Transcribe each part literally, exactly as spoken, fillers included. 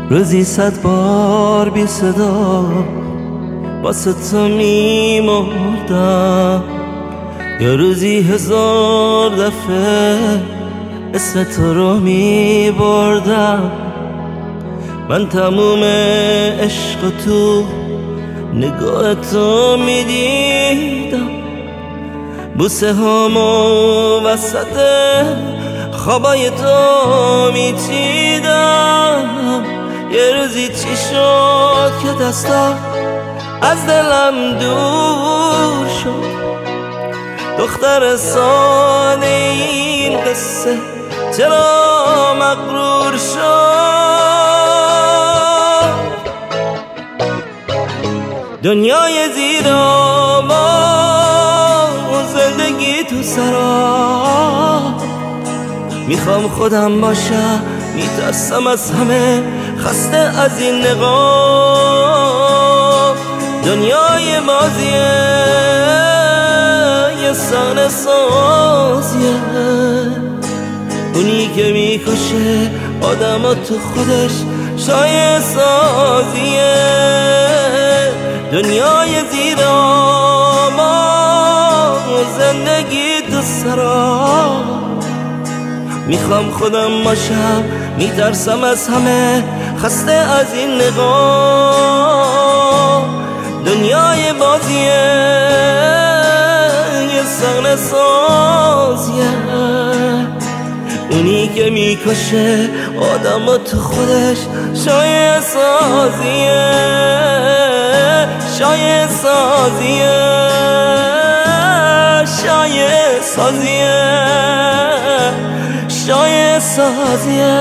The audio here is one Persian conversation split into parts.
روزی صد بار بی صدا واسه تو می مردم، یا روزی هزار دفعه اسم تو رو می بردم. من تموم عشق تو نگاه تو می دیدم، بوسه هامو وسط خوابای تو می چیدم. یه روزی چی شد که دستا از دلم دور شد، دختر ساده این قصه چرا مغرور شد؟ دنیای زیر آب، زندگی تو سرا، میخوام خودم باشم، میترسم از همه، خسته از این نقاب. دنیای بازیه، یه سانه سازیه، اونی که میکشه آدم تو خودش شایع سازیه. دنیای زیر آب، زندگی تو سرا، میخوام خودم باشم، میترسم از همه، خسته از این نگاه. دنیای بازیه، یه سانه سازیه، اونی که میکشه آدم تو خودش شایع سازیه، شایع سازیه، شایع سازیه، شایع سازیه.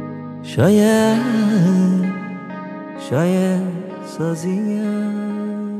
شایع شایع سازیه.